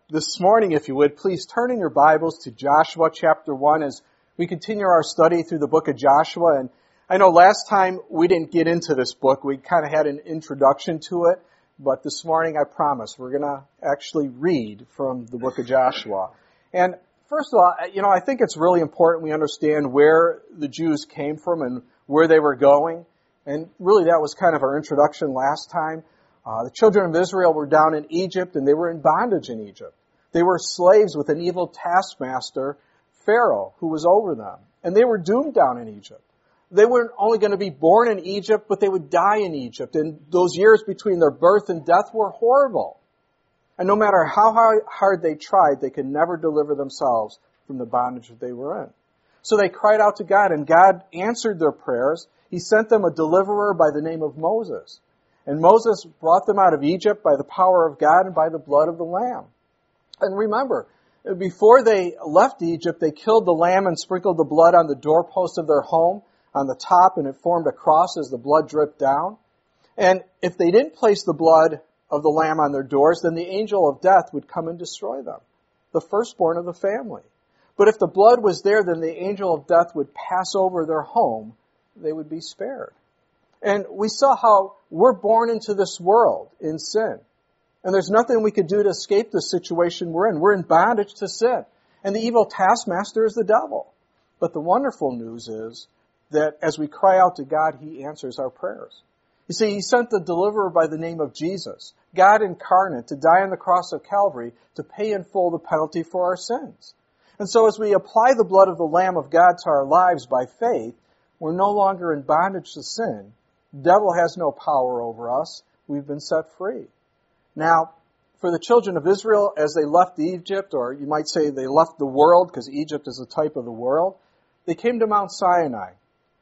This morning, if you would, please turn in your Bibles to Joshua chapter 1 as we continue our study through the book of Joshua. And I know last time we didn't get into this book. We kind of had an introduction to it. But this morning, I promise, we're going to actually read from the book of Joshua. And first of all, I think it's really important we understand where the Jews came from and where they were going. And really, that was kind of our introduction last time. The children of Israel were down in Egypt, and they were in bondage in Egypt. They were slaves with an evil taskmaster, Pharaoh, who was over them. And they were doomed down in Egypt. They weren't only going to be born in Egypt, but they would die in Egypt. And those years between their birth and death were horrible. And no matter how hard they tried, they could never deliver themselves from the bondage that they were in. So they cried out to God, and God answered their prayers. He sent them a deliverer by the name of Moses. And Moses brought them out of Egypt by the power of God and by the blood of the Lamb. And remember, before they left Egypt, they killed the lamb and sprinkled the blood on the doorpost of their home on the top, and it formed a cross as the blood dripped down. And if they didn't place the blood of the lamb on their doors, then the angel of death would come and destroy them, the firstborn of the family. But if the blood was there, then the angel of death would pass over their home. They would be spared. And we saw how we're born into this world in sin. And there's nothing we could do to escape the situation we're in. We're in bondage to sin. And the evil taskmaster is the devil. But the wonderful news is that as we cry out to God, He answers our prayers. You see, He sent the deliverer by the name of Jesus, God incarnate, to die on the cross of Calvary to pay in full the penalty for our sins. And so as we apply the blood of the Lamb of God to our lives by faith, we're no longer in bondage to sin. The devil has no power over us. We've been set free. Now, for the children of Israel, as they left Egypt, or you might say they left the world, because Egypt is a type of the world, they came to Mount Sinai.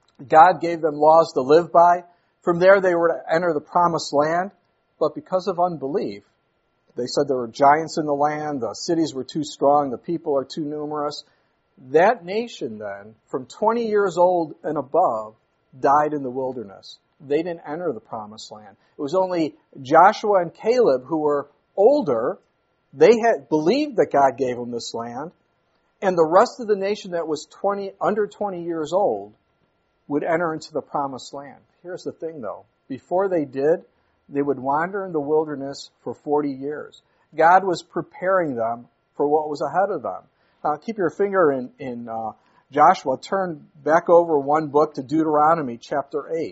God gave them laws to live by. From there, they were to enter the promised land. But because of unbelief, they said there were giants in the land, the cities were too strong, the people are too numerous. That nation then, from 20 years old and above, died in the wilderness. They didn't enter the promised land. It was only Joshua and Caleb who were older. They had believed that God gave them this land. And the rest of the nation that was under 20 years old would enter into the promised land. Here's the thing, though. Before they did, they would wander in the wilderness for 40 years. God was preparing them for what was ahead of them. Keep your finger in Joshua. Turn back over one book to Deuteronomy chapter 8.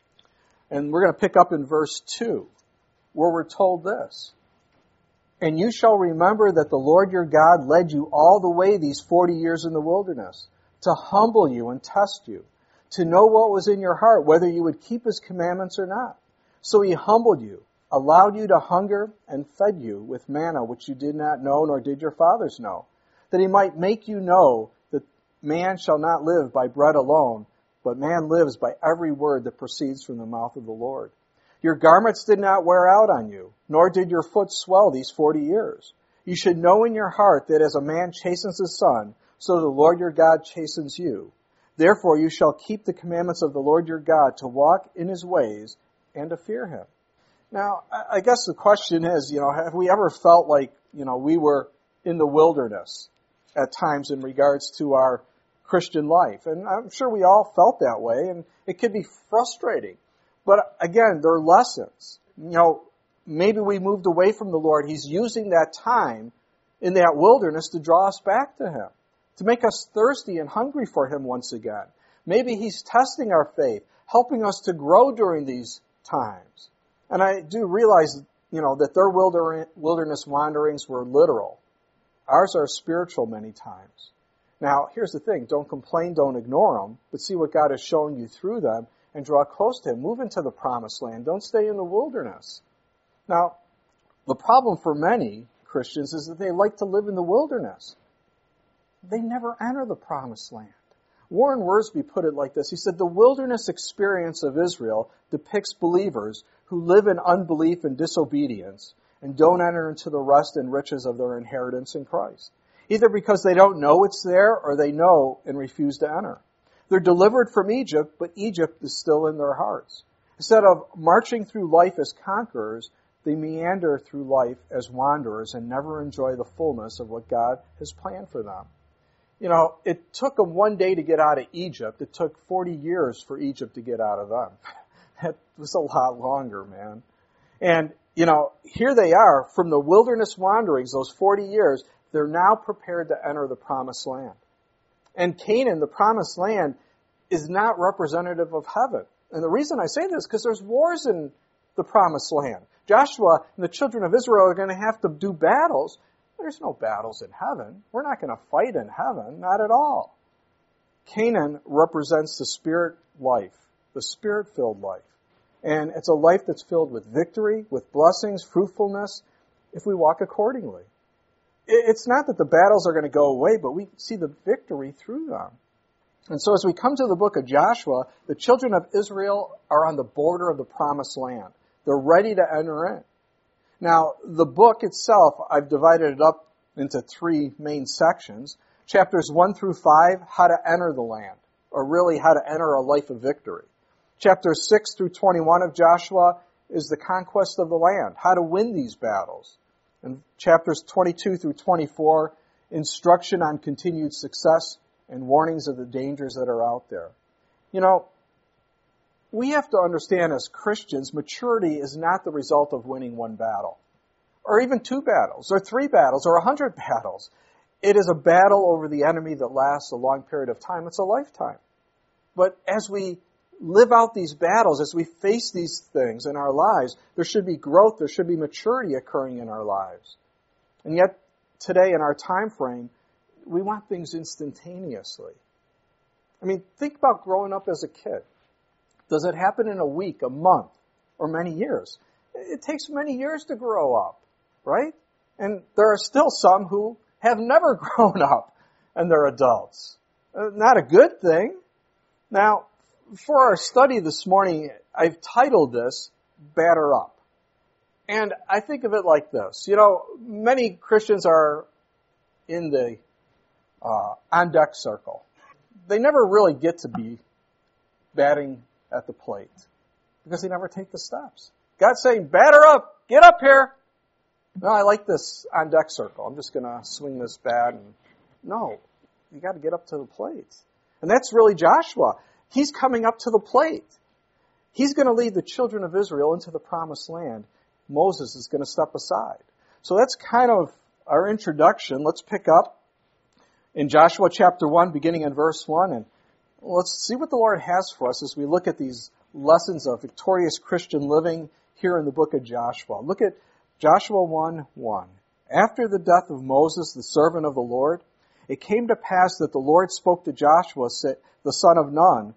And we're going to pick up in verse 2, where we're told this. And you shall remember that the Lord your God led you all the way these 40 years in the wilderness, to humble you and test you, to know what was in your heart, whether you would keep His commandments or not. So He humbled you, allowed you to hunger, and fed you with manna which you did not know, nor did your fathers know, that He might make you know that man shall not live by bread alone, but man lives by every word that proceeds from the mouth of the Lord. Your garments did not wear out on you, nor did your foot swell these 40 years. You should know in your heart that as a man chastens his son, so the Lord your God chastens you. Therefore you shall keep the commandments of the Lord your God, to walk in His ways and to fear Him. Now, I guess the question is, have we ever felt like, we were in the wilderness at times in regards to our Christian life? And I'm sure we all felt that way, and it could be frustrating. But again, there are lessons. Maybe we moved away from the Lord. He's using that time in that wilderness to draw us back to Him, to make us thirsty and hungry for Him once again. Maybe He's testing our faith, helping us to grow during these times. And I do realize, that their wilderness wanderings were literal. Ours are spiritual many times. Now, here's the thing. Don't complain, don't ignore them, but see what God is showing you through them and draw close to Him. Move into the promised land. Don't stay in the wilderness. Now, the problem for many Christians is that they like to live in the wilderness. They never enter the promised land. Warren Wiersbe put it like this. He said, the wilderness experience of Israel depicts believers who live in unbelief and disobedience and don't enter into the rest and riches of their inheritance in Christ, either because they don't know it's there or they know and refuse to enter. They're delivered from Egypt, but Egypt is still in their hearts. Instead of marching through life as conquerors, They meander through life as wanderers and never enjoy the fullness of what God has planned for them. It took them one day to get out of Egypt. It took 40 years for Egypt to get out of them. That was a lot longer, man. And, here they are from the wilderness wanderings, those 40 years, they're now prepared to enter the promised land. And Canaan, the promised land, is not representative of heaven. And the reason I say this is because there's wars in the promised land. Joshua and the children of Israel are going to have to do battles. There's no battles in heaven. We're not going to fight in heaven, not at all. Canaan represents the spirit life, the spirit-filled life. And it's a life that's filled with victory, with blessings, fruitfulness, if we walk accordingly. It's not that the battles are going to go away, but we see the victory through them. And so as we come to the book of Joshua, the children of Israel are on the border of the promised land. They're ready to enter in. Now, the book itself, I've divided it up into 3 main sections. Chapters 1 through 5, how to enter the land, or really how to enter a life of victory. Chapters 6 through 21 of Joshua is the conquest of the land, how to win these battles. And chapters 22 through 24, instruction on continued success and warnings of the dangers that are out there. We have to understand as Christians, maturity is not the result of winning one battle, or even 2 battles, or 3 battles, or 100 battles. It is a battle over the enemy that lasts a long period of time. It's a lifetime. But as we live out these battles, as we face these things in our lives, there should be growth, there should be maturity occurring in our lives. And yet, today in our time frame, we want things instantaneously. Think about growing up as a kid. Does it happen in a week, a month, or many years? It takes many years to grow up, right? And there are still some who have never grown up and they're adults. Not a good thing. Now, for our study this morning, I've titled this, Batter Up. And I think of it like this. Many Christians are in the on-deck circle. They never really get to be batting at the plate because they never take the steps. God's saying, batter up, get up here. No, I like this on-deck circle. I'm just going to swing this bat. No, you got to get up to the plate. And that's really Joshua. He's coming up to the plate. He's going to lead the children of Israel into the promised land. Moses is going to step aside. So that's kind of our introduction. Let's pick up in Joshua chapter 1, beginning in verse 1, and let's see what the Lord has for us as we look at these lessons of victorious Christian living here in the book of Joshua. Look at Joshua 1:1. After the death of Moses, the servant of the Lord, it came to pass that the Lord spoke to Joshua, the son of Nun,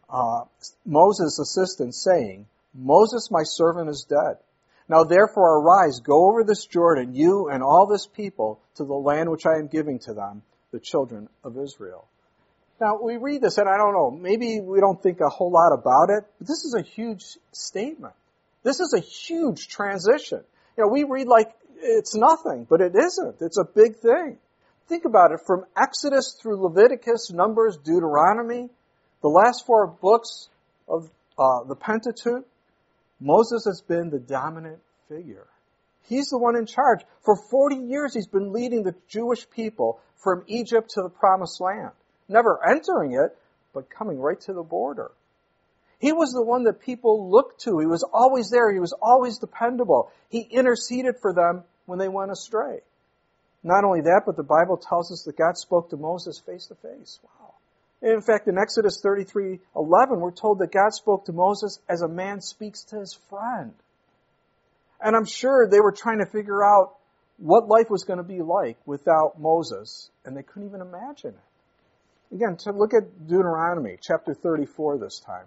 Moses' assistant, saying, Moses, my servant, is dead. Now therefore arise, go over this Jordan, you and all this people, to the land which I am giving to them, the children of Israel. Now, we read this, and I don't know, maybe we don't think a whole lot about it, but this is a huge statement. This is a huge transition. We read like it's nothing, but it isn't. It's a big thing. Think about it. From Exodus through Leviticus, Numbers, Deuteronomy, the last 4 books of the Pentateuch, Moses has been the dominant figure. He's the one in charge. For 40 years, he's been leading the Jewish people from Egypt to the Promised Land. Never entering it, but coming right to the border. He was the one that people looked to. He was always there. He was always dependable. He interceded for them when they went astray. Not only that, but the Bible tells us that God spoke to Moses face to face. Wow. In fact, in Exodus 33:11, we're told that God spoke to Moses as a man speaks to his friend. And I'm sure they were trying to figure out what life was going to be like without Moses, and they couldn't even imagine it. Again, to look at Deuteronomy, chapter 34 this time.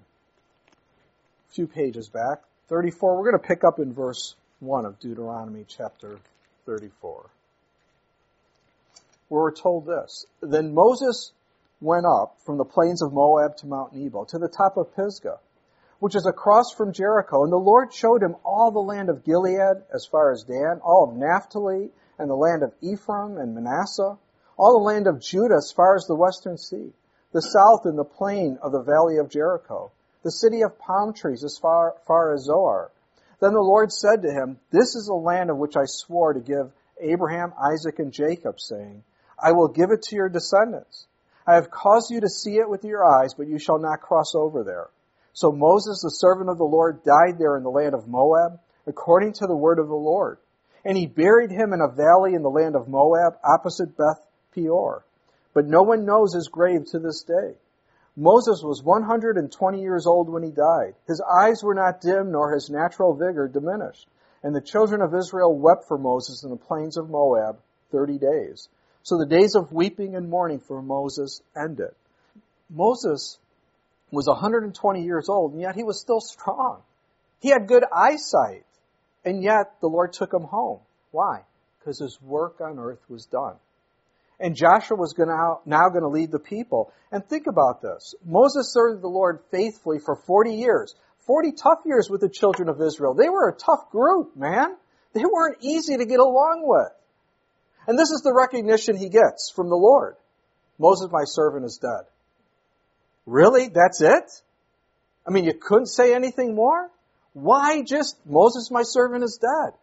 A few pages back. 34, we're going to pick up in verse 1 of Deuteronomy chapter 34. Where we're told this. Then Moses went up from the plains of Moab to Mount Nebo, to the top of Pisgah, which is across from Jericho. And the Lord showed him all the land of Gilead as far as Dan, all of Naphtali, and the land of Ephraim and Manasseh, all the land of Judah as far as the western sea, the south and the plain of the valley of Jericho, the city of palm trees as far as Zoar, Then the Lord said to him, "This is the land of which I swore to give Abraham, Isaac, and Jacob, saying, I will give it to your descendants. I have caused you to see it with your eyes, but you shall not cross over there." So Moses, the servant of the Lord, died there in the land of Moab, according to the word of the Lord. And he buried him in a valley in the land of Moab, opposite Beth Peor. But no one knows his grave to this day. Moses was 120 years old when he died. His eyes were not dim, nor his natural vigor diminished. And the children of Israel wept for Moses in the plains of Moab 30 days. So the days of weeping and mourning for Moses ended. Moses was 120 years old, and yet he was still strong. He had good eyesight, and yet the Lord took him home. Why? Because his work on earth was done. And Joshua was now going to lead the people. And think about this. Moses served the Lord faithfully for 40 years. 40 tough years with the children of Israel. They were a tough group, man. They weren't easy to get along with. And this is the recognition he gets from the Lord. Moses, my servant, is dead. Really? That's it? I mean, you couldn't say anything more? Why just, Moses, my servant, is dead?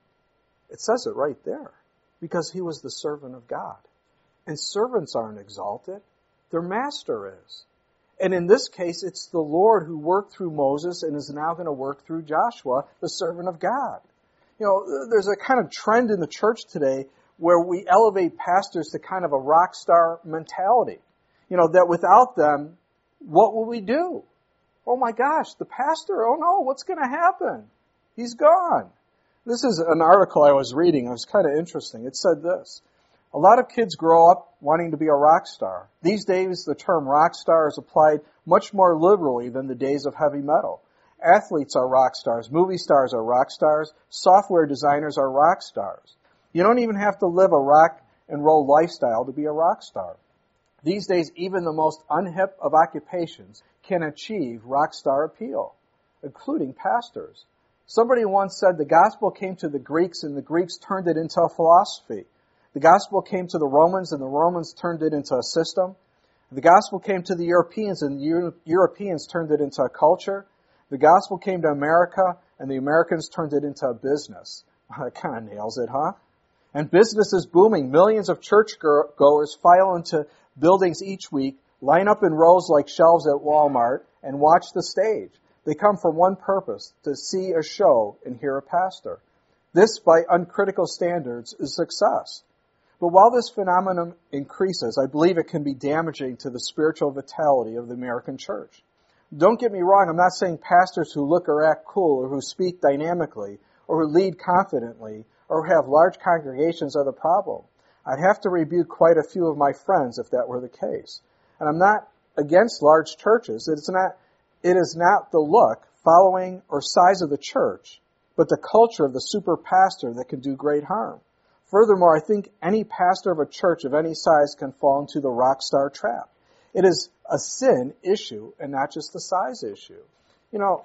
It says it right there. Because he was the servant of God. And servants aren't exalted. Their master is. And in this case, it's the Lord who worked through Moses and is now going to work through Joshua, the servant of God. You know, there's a kind of trend in the church today where we elevate pastors to kind of a rock star mentality. You know, that without them, what will we do? Oh my gosh, the pastor, oh no, what's going to happen? He's gone. This is an article I was reading. It was kind of interesting. It said this. A lot of kids grow up wanting to be a rock star. These days, the term rock star is applied much more liberally than the days of heavy metal. Athletes are rock stars. Movie stars are rock stars. Software designers are rock stars. You don't even have to live a rock and roll lifestyle to be a rock star. These days, even the most unhip of occupations can achieve rock star appeal, including pastors. Somebody once said the gospel came to the Greeks and the Greeks turned it into a philosophy. The gospel came to the Romans and the Romans turned it into a system. The gospel came to the Europeans and the Europeans turned it into a culture. The gospel came to America and the Americans turned it into a business. That kind of nails it, huh? And business is booming. Millions of churchgoers file into buildings each week, line up in rows like shelves at Walmart, and watch the stage. They come for one purpose, to see a show and hear a pastor. This, by uncritical standards, is success. But while this phenomenon increases, I believe it can be damaging to the spiritual vitality of the American church. Don't get me wrong, I'm not saying pastors who look or act cool or who speak dynamically or who lead confidently or have large congregations are the problem. I'd have to rebuke quite a few of my friends if that were the case. And I'm not against large churches. It is not the look, following, or size of the church, but the culture of the super pastor that can do great harm. Furthermore, I think any pastor of a church of any size can fall into the rock star trap. It is a sin issue and not just a size issue. You know,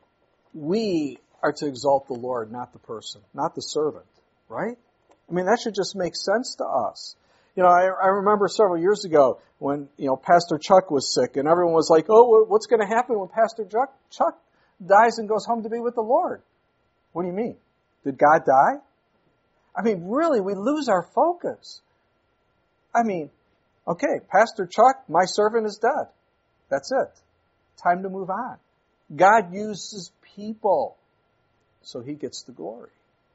we are to exalt the Lord, not the person, not the servant, right? I mean, that should just make sense to us. You know, I remember several years ago when, Pastor Chuck was sick and everyone was like, oh, what's going to happen when Pastor Chuck dies and goes home to be with the Lord? What do you mean? Did God die? I mean, really, we lose our focus. I mean, okay, Pastor Chuck, my servant is dead. That's it. Time to move on. God uses people, so he gets the glory.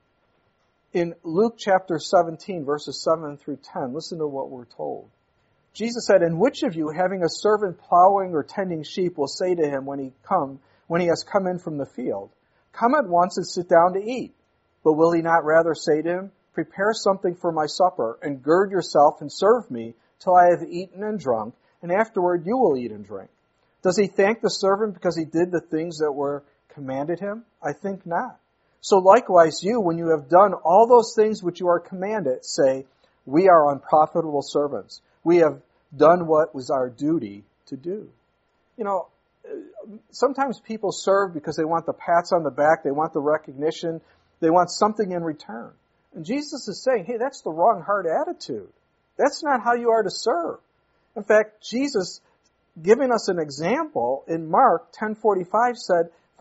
In Luke chapter 17, verses 7 through 10, listen to what we're told. Jesus said, "And which of you, having a servant plowing or tending sheep, will say to him when he has come in from the field, 'Come at once and sit down to eat'? But will he not rather say to him, 'Prepare something for my supper, and gird yourself and serve me till I have eaten and drunk, and afterward you will eat and drink'? Does he thank the servant because he did the things that were commanded him? I think not. So likewise you, when you have done all those things which you are commanded, say, 'We are unprofitable servants. We have done what was our duty to do.'" You know, sometimes people serve because they want the pats on the back, they want the recognition, they want something in return. And Jesus is saying, hey, that's the wrong heart attitude. That's not how you are to serve. In fact, Jesus, giving us an example in Mark 10:45 said,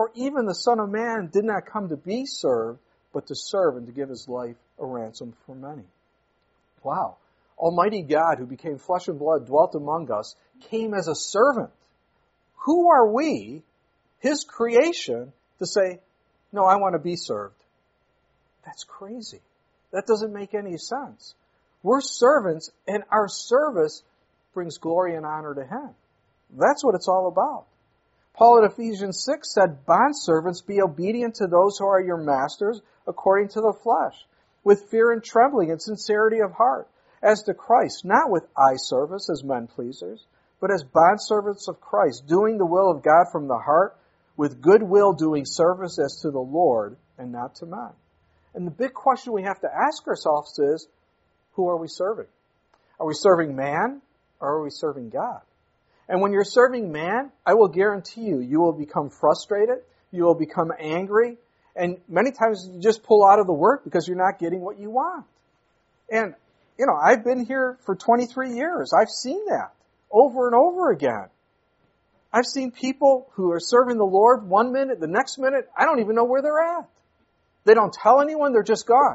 For even the Son of Man did not come to be served, but to serve and to give his life a ransom for many. Wow. Almighty God, who became flesh and blood, dwelt among us, came as a servant. Who are we, his creation, to say, no, I want to be served? That's crazy. That doesn't make any sense. We're servants, and our service brings glory and honor to him. That's what it's all about. Paul in Ephesians 6 said, bondservants, be obedient to those who are your masters according to the flesh, with fear and trembling and sincerity of heart, as to Christ, not with eye service as men pleasers, but as bondservants of Christ, doing the will of God from the heart, with good will doing service as to the Lord and not to men. And the big question we have to ask ourselves is, who are we serving? Are we serving man or are we serving God? And when you're serving man, I will guarantee you, you will become frustrated, you will become angry, and many times you just pull out of the work because you're not getting what you want. And, I've been here for 23 years. I've seen that over and over again. I've seen people who are serving the Lord 1 minute, the next minute, I don't even know where they're at. They don't tell anyone, they're just gone.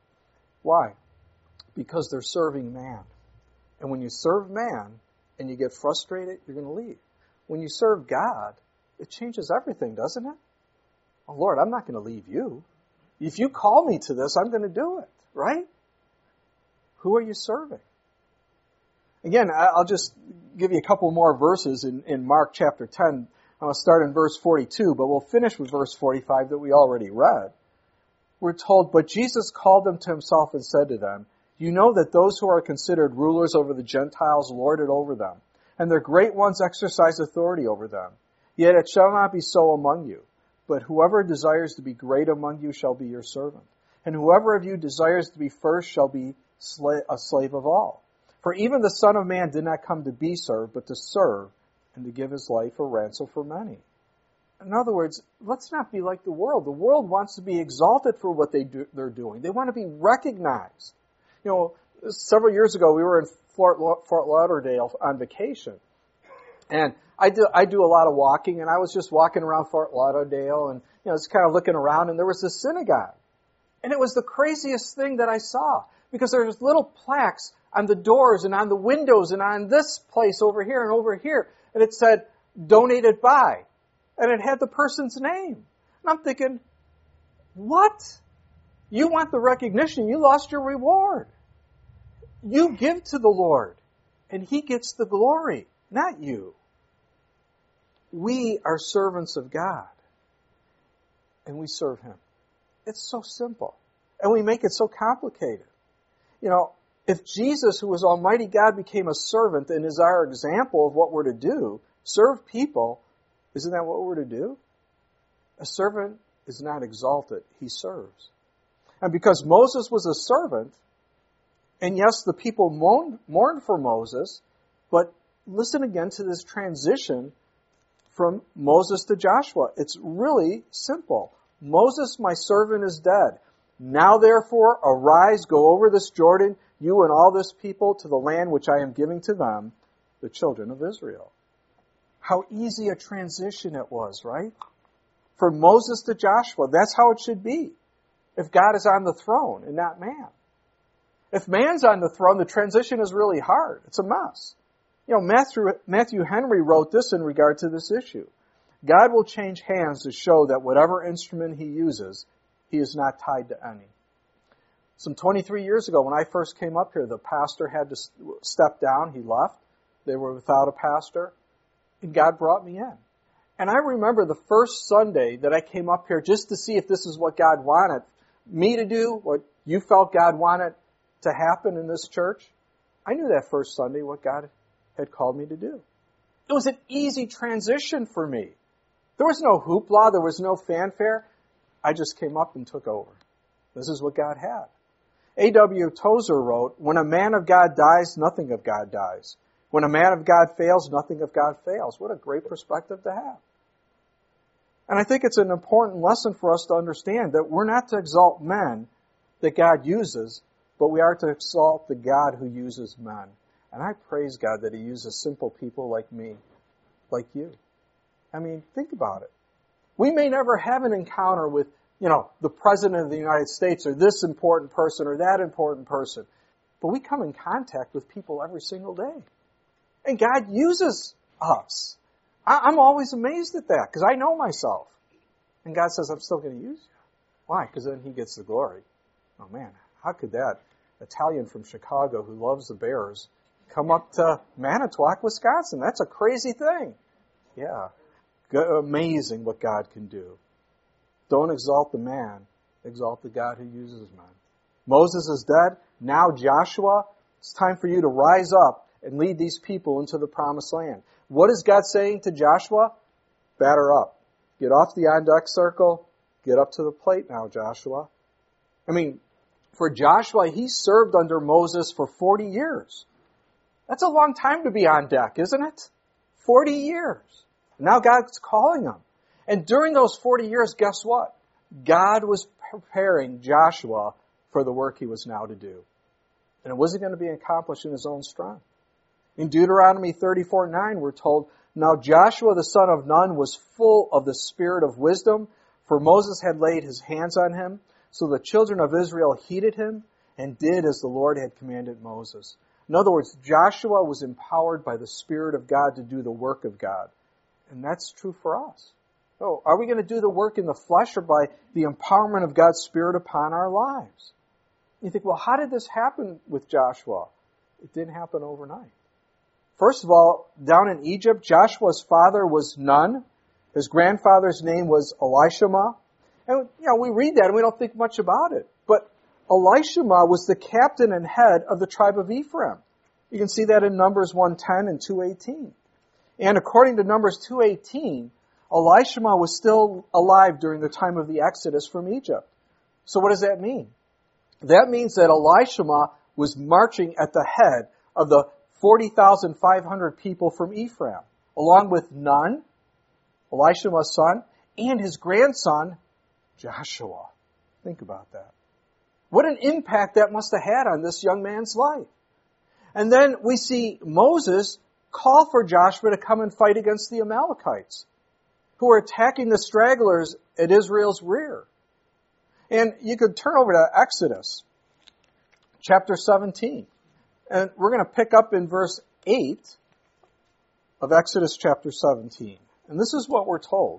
Why? Because they're serving man. And when you serve man and you get frustrated, you're going to leave. When you serve God, it changes everything, doesn't it? Oh, Lord, I'm not going to leave you. If you call me to this, I'm going to do it, right? Who are you serving? Again, I'll just give you a couple more verses in Mark chapter 10. I'll start in verse 42, but we'll finish with verse 45 that we already read. We're told, but Jesus called them to himself and said to them, you know that those who are considered rulers over the Gentiles lord it over them, and their great ones exercise authority over them. Yet it shall not be so among you. But whoever desires to be great among you shall be your servant. And whoever of you desires to be first shall be a slave of all. For even the Son of Man did not come to be served, but to serve, and to give his life a ransom for many. In other words, let's not be like the world. The world wants to be exalted for what they're doing. They want to be recognized. Several years ago, we were in Fort Lauderdale on vacation. And I do a lot of walking, and I was just walking around Fort Lauderdale and, just kind of looking around, and there was this synagogue. And it was the craziest thing that I saw, because there was little plaques on the doors and on the windows and on this place over here and over here. And it said, donated by. And it had the person's name. And I'm thinking, what? You want the recognition. You lost your reward. You give to the Lord, and he gets the glory, not you. We are servants of God, and we serve him. It's so simple, and we make it so complicated. If Jesus, who was Almighty God, became a servant and is our example of what we're to do, serve people, isn't that what we're to do? A servant is not exalted, he serves. And because Moses was a servant, and yes, the people mourned for Moses, but listen again to this transition from Moses to Joshua. It's really simple. Moses, my servant, is dead. Now therefore, arise, go over this Jordan, you and all this people, to the land which I am giving to them, the children of Israel. How easy a transition it was, right? From Moses to Joshua, that's how it should be. If God is on the throne and not man. If man's on the throne, the transition is really hard. It's a mess. Matthew Henry wrote this in regard to this issue. God will change hands to show that whatever instrument he uses, he is not tied to any. Some 23 years ago, when I first came up here, the pastor had to step down. He left. They were without a pastor. And God brought me in. And I remember the first Sunday that I came up here just to see if this is what God wanted me to do, what you felt God wanted to happen in this church. I knew that first Sunday what God had called me to do. It was an easy transition for me. There was no hoopla. There was no fanfare. I just came up and took over. This is what God had. A.W. Tozer wrote, when a man of God dies, nothing of God dies. When a man of God fails, nothing of God fails. What a great perspective to have. And I think it's an important lesson for us to understand that we're not to exalt men that God uses, but we are to exalt the God who uses men. And I praise God that he uses simple people like me, like you. I mean, think about it. We may never have an encounter with, the President of the United States or this important person or that important person. But we come in contact with people every single day. And God uses us. I'm always amazed at that because I know myself. And God says, I'm still going to use you. Why? Because then He gets the glory. Oh man, how could that Italian from Chicago who loves the Bears come up to Manitowoc, Wisconsin? That's a crazy thing. Yeah. Amazing what God can do. Don't exalt the man. Exalt the God who uses man. Moses is dead. Now Joshua, it's time for you to rise up and lead these people into the promised land. What is God saying to Joshua? Batter up. Get off the on-deck circle. Get up to the plate now, Joshua. For Joshua, he served under Moses for 40 years. That's a long time to be on deck, isn't it? 40 years. Now God's calling him. And during those 40 years, guess what? God was preparing Joshua for the work he was now to do. And it wasn't going to be accomplished in his own strength. In Deuteronomy 34:9, we're told, Now Joshua the son of Nun was full of the spirit of wisdom, for Moses had laid his hands on him. So the children of Israel heeded him and did as the Lord had commanded Moses. In other words, Joshua was empowered by the Spirit of God to do the work of God. And that's true for us. So are we going to do the work in the flesh or by the empowerment of God's Spirit upon our lives? You think, well, how did this happen with Joshua? It didn't happen overnight. First of all, down in Egypt, Joshua's father was Nun. His grandfather's name was Elishama. And, we read that and we don't think much about it. But Elishama was the captain and head of the tribe of Ephraim. You can see that in Numbers 1:10 and 2:18. And according to Numbers 2:18, Elishama was still alive during the time of the Exodus from Egypt. So what does that mean? That means that Elishama was marching at the head of the 40,500 people from Ephraim, along with Nun, Elishama's son, and his grandson, Joshua. Think about that. What an impact that must have had on this young man's life. And then we see Moses call for Joshua to come and fight against the Amalekites, who are attacking the stragglers at Israel's rear. And you could turn over to Exodus, chapter 17. And we're going to pick up in verse 8 of Exodus chapter 17. And this is what we're told.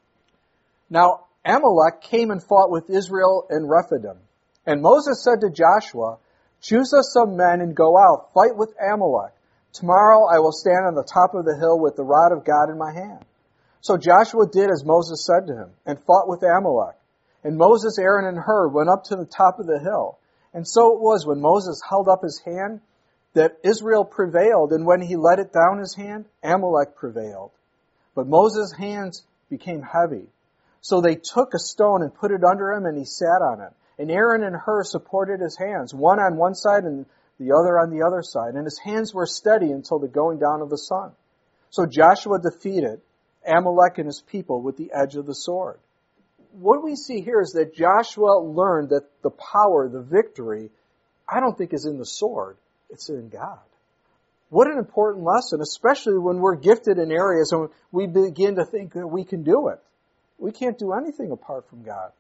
Now, Amalek came and fought with Israel in Rephidim. And Moses said to Joshua, Choose us some men and go out, fight with Amalek. Tomorrow I will stand on the top of the hill with the rod of God in my hand. So Joshua did as Moses said to him, and fought with Amalek. And Moses, Aaron, and Hur went up to the top of the hill. And so it was when Moses held up his hand that Israel prevailed, and when he let it down his hand, Amalek prevailed. But Moses' hands became heavy. So they took a stone and put it under him, and he sat on it. And Aaron and Hur supported his hands, one on one side and the other on the other side. And his hands were steady until the going down of the sun. So Joshua defeated Amalek and his people with the edge of the sword. What we see here is that Joshua learned that the power, the victory, I don't think is in the sword. It's in God. What an important lesson, especially when we're gifted in areas and we begin to think that we can do it. We can't do anything apart from God.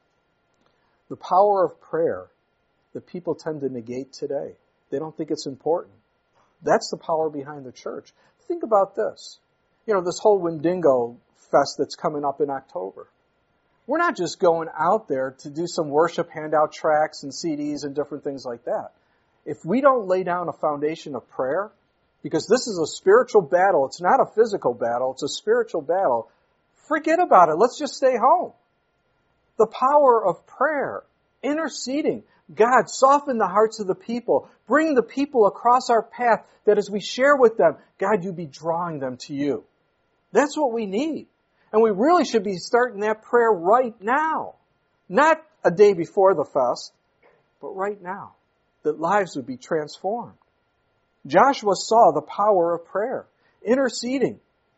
The power of prayer that people tend to negate today. They don't think it's important. That's the power behind the church. Think about this. This whole Wendigo Fest that's coming up in October. We're not just going out there to do some worship, hand out tracts and CDs and different things like that. If we don't lay down a foundation of prayer, because this is a spiritual battle, it's not a physical battle, it's a spiritual battle, forget about it. Let's just stay home. The power of prayer, interceding. God, soften the hearts of the people. Bring the people across our path that as we share with them, God, you be drawing them to you. That's what we need. And we really should be starting that prayer right now. Not a day before the fest, but right now. That lives would be transformed. Joshua saw the power of prayer, interceding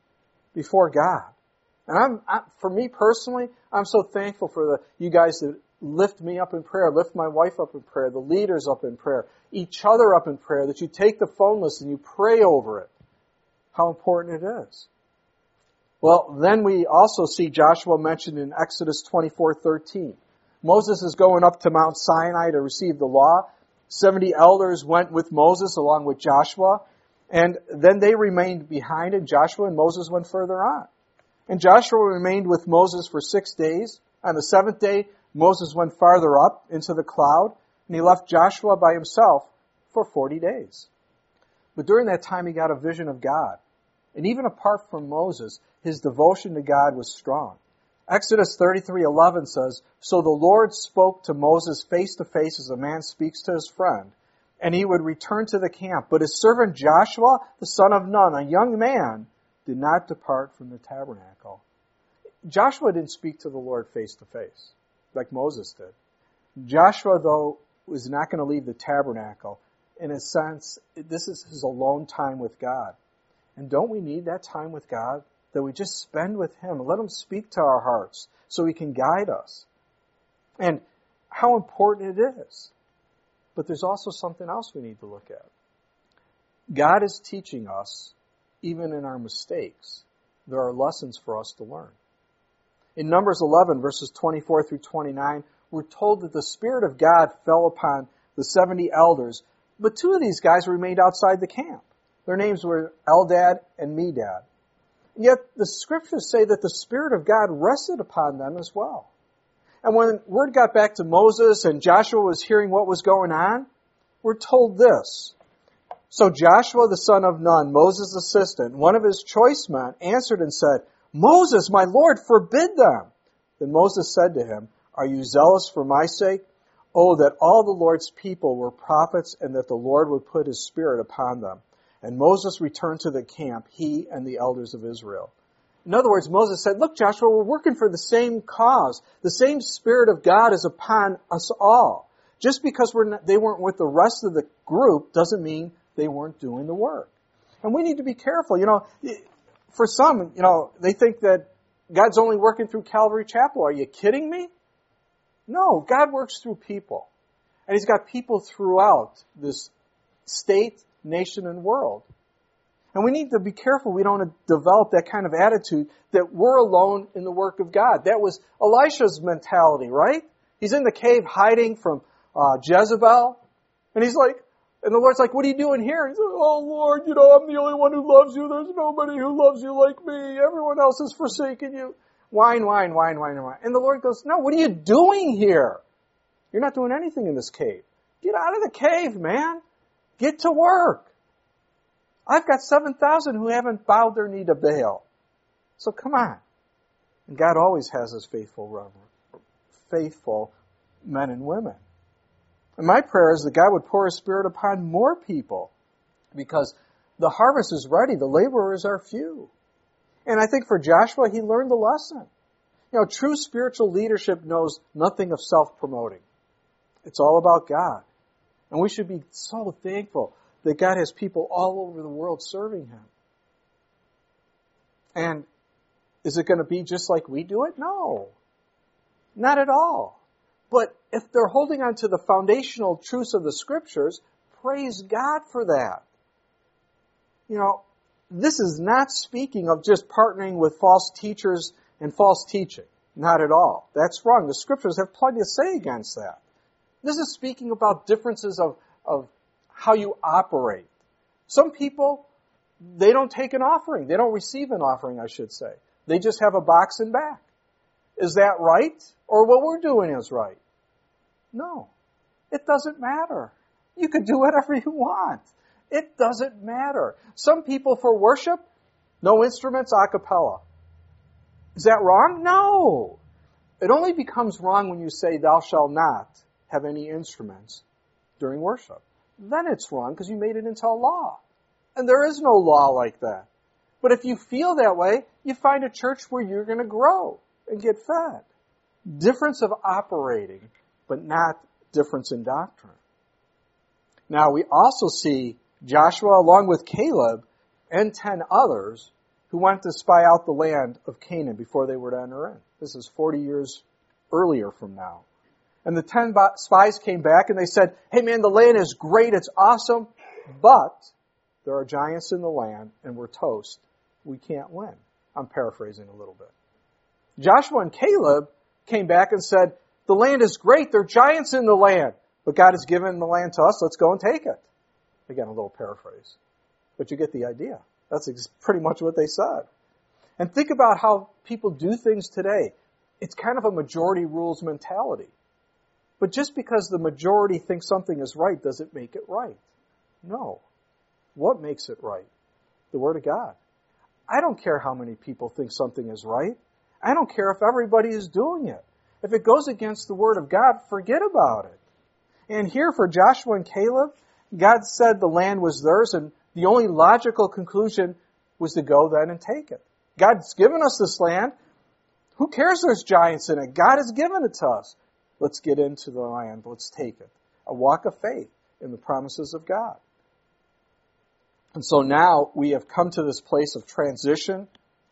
before God. And for me personally, I'm so thankful for you guys that lift me up in prayer, lift my wife up in prayer, the leaders up in prayer, each other up in prayer, that you take the phone list and you pray over it. How important it is. Well, then we also see Joshua mentioned in Exodus 24:13. Moses is going up to Mount Sinai to receive the law. 70 elders went with Moses along with Joshua, and then they remained behind, and Joshua and Moses went further on. And Joshua remained with Moses for 6 days. On the seventh day, Moses went farther up into the cloud, and he left Joshua by himself for 40 days. But during that time, he got a vision of God. And even apart from Moses, his devotion to God was strong. Exodus 33:11 says, "So the Lord spoke to Moses face to face as a man speaks to his friend, and he would return to the camp. But his servant Joshua, the son of Nun, a young man, did not depart from the tabernacle." Joshua didn't speak to the Lord face to face like Moses did. Joshua, though, was not going to leave the tabernacle. In a sense, this is his alone time with God. And don't we need that time with God? That we just spend with Him and let Him speak to our hearts so He can guide us. And how important it is. But there's also something else we need to look at. God is teaching us, even in our mistakes, there are lessons for us to learn. In Numbers 11, verses 24 through 29, we're told that the Spirit of God fell upon the 70 elders, but 2 of these guys remained outside the camp. Their names were Eldad and Medad. And yet the Scriptures say that the Spirit of God rested upon them as well. And when word got back to Moses and Joshua was hearing what was going on, we're told this. "So Joshua the son of Nun, Moses' assistant, one of his choice men, answered and said, 'Moses, my Lord, forbid them.' Then Moses said to him, 'Are you zealous for my sake? Oh, that all the Lord's people were prophets and that the Lord would put His Spirit upon them.' And Moses returned to the camp, he and the elders of Israel." In other words, Moses said, "Look, Joshua, we're working for the same cause. The same Spirit of God is upon us all. Just because they weren't with the rest of the group doesn't mean they weren't doing the work." And we need to be careful. For some, they think that God's only working through Calvary Chapel. Are you kidding me? No, God works through people. And He's got people throughout this state, nation, and world. And we need to be careful we don't develop that kind of attitude that we're alone in the work of God. That was Elisha's mentality, right? He's in the cave hiding from Jezebel. And the Lord's like, "What are you doing here?" He's like, "Oh, Lord, I'm the only one who loves you. There's nobody who loves you like me. Everyone else has forsaken you." Whine, whine, whine, whine, whine. And the Lord goes, "No, what are you doing here? You're not doing anything in this cave. Get out of the cave, man. Get to work. I've got 7,000 who haven't bowed their knee to Baal. So come on." And God always has His faithful men and women. And my prayer is that God would pour His Spirit upon more people because the harvest is ready. The laborers are few. And I think for Joshua, he learned the lesson. True spiritual leadership knows nothing of self-promoting. It's all about God. And we should be so thankful that God has people all over the world serving Him. And is it going to be just like we do it? No. Not at all. But if they're holding on to the foundational truths of the Scriptures, praise God for that. This is not speaking of just partnering with false teachers and false teaching. Not at all. That's wrong. The Scriptures have plenty to say against that. This is speaking about differences of how you operate. Some people, they don't take an offering. They don't receive an offering, I should say. They just have a box and back. Is that right? Or what we're doing is right? No. It doesn't matter. You can do whatever you want. It doesn't matter. Some people for worship, no instruments, a cappella. Is that wrong? No. It only becomes wrong when you say, "Thou shalt not have any instruments during worship." Then it's wrong because you made it into a law. And there is no law like that. But if you feel that way, you find a church where you're going to grow and get fed. Difference of operating, but not difference in doctrine. Now we also see Joshua along with Caleb and 10 others who went to spy out the land of Canaan before they were to enter in. This is 40 years earlier from now. And the 10 spies came back and they said, "Hey man, the land is great, it's awesome, but there are giants in the land and we're toast. We can't win." I'm paraphrasing a little bit. Joshua and Caleb came back and said, the land is great. There are giants in the land. But God has given the land to us. Let's go and take it. Again, a little paraphrase. But you get the idea. That's pretty much what they said. And think about how people do things today. It's kind of a majority rules mentality. But just because the majority thinks something is right, does it make it right? No. What makes it right? The Word of God. I don't care how many people think something is right. I don't care if everybody is doing it. If it goes against the Word of God, forget about it. And here for Joshua and Caleb, God said the land was theirs, and the only logical conclusion was to go then and take it. God's given us this land. Who cares there's giants in it? God has given it to us. Let's get into the land. Let's take it. A walk of faith in the promises of God. And so now we have come to this place of transition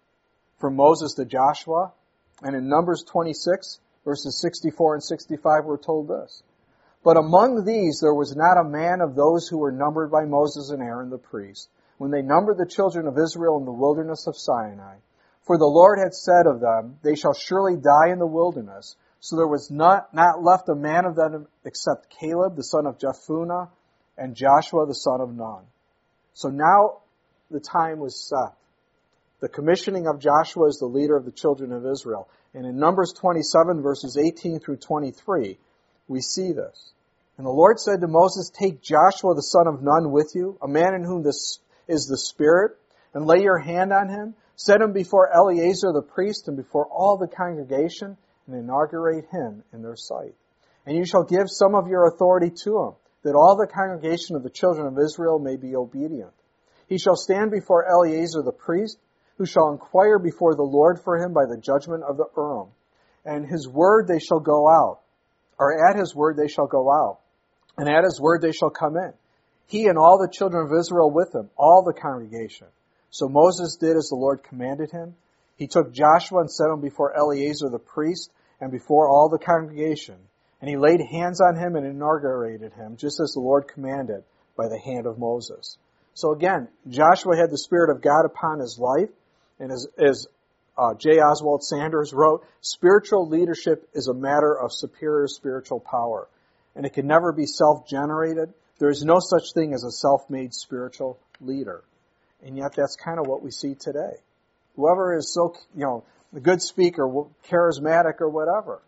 from Moses to Joshua. And in Numbers 26, verses 64 and 65, we're told this. But among these there was not a man of those who were numbered by Moses and Aaron the priest, when they numbered the children of Israel in the wilderness of Sinai. For the Lord had said of them, they shall surely die in the wilderness. So there was not left a man of them except Caleb, the son of Jephunneh, and Joshua, the son of Nun. So now the time was set. The commissioning of Joshua as the leader of the children of Israel. And in Numbers 27, verses 18 through 23, we see this. And the Lord said to Moses, take Joshua, the son of Nun, with you, a man in whom this is the Spirit, and lay your hand on him. Set him before Eleazar the priest and before all the congregation, and inaugurate him in their sight. And you shall give some of your authority to him, that all the congregation of the children of Israel may be obedient. He shall stand before Eleazar the priest, who shall inquire before the Lord for him by the judgment of the Urim. And his word they shall go out, or at his word they shall go out, and at his word they shall come in. He and all the children of Israel with him, all the congregation. So Moses did as the Lord commanded him. He took Joshua and set him before Eleazar the priest and before all the congregation. And he laid hands on him and inaugurated him, just as the Lord commanded by the hand of Moses. So again, Joshua had the Spirit of God upon his life. And as J. Oswald Sanders wrote, spiritual leadership is a matter of superior spiritual power. And it can never be self-generated. There is no such thing as a self-made spiritual leader. And yet that's kind of what we see today. Whoever is so, a good speaker, charismatic or whatever.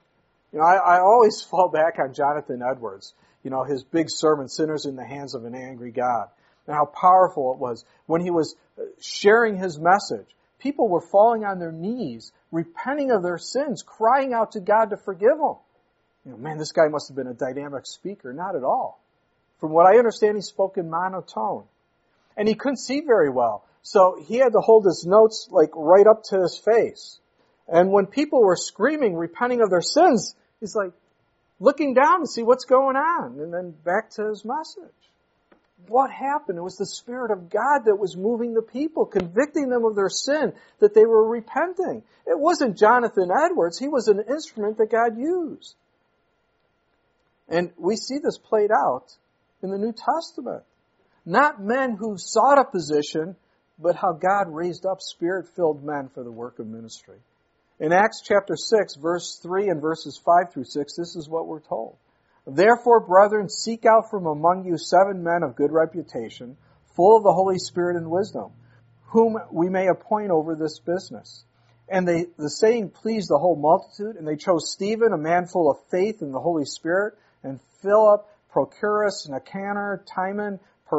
I always fall back on Jonathan Edwards, his big sermon, Sinners in the Hands of an Angry God, and how powerful it was. When he was sharing his message, people were falling on their knees, repenting of their sins, crying out to God to forgive them. Man, this guy must have been a dynamic speaker. Not at all. From what I understand, he spoke in monotone. And he couldn't see very well. So he had to hold his notes right up to his face. And when people were screaming, repenting of their sins, he's looking down to see what's going on. And then back to his message. What happened? It was the Spirit of God that was moving the people, convicting them of their sin, that they were repenting. It wasn't Jonathan Edwards. He was an instrument that God used. And we see this played out in the New Testament. Not men who sought a position, but how God raised up Spirit-filled men for the work of ministry. In Acts chapter 6, verse 3 and verses 5 through 6, this is what we're told. Therefore, brethren, seek out from among you 7 men of good reputation, full of the Holy Spirit and wisdom, whom we may appoint over this business. And the saying pleased the whole multitude, and they chose Stephen, a man full of faith in the Holy Spirit, and Philip, Prochorus, Nicanor, Timon,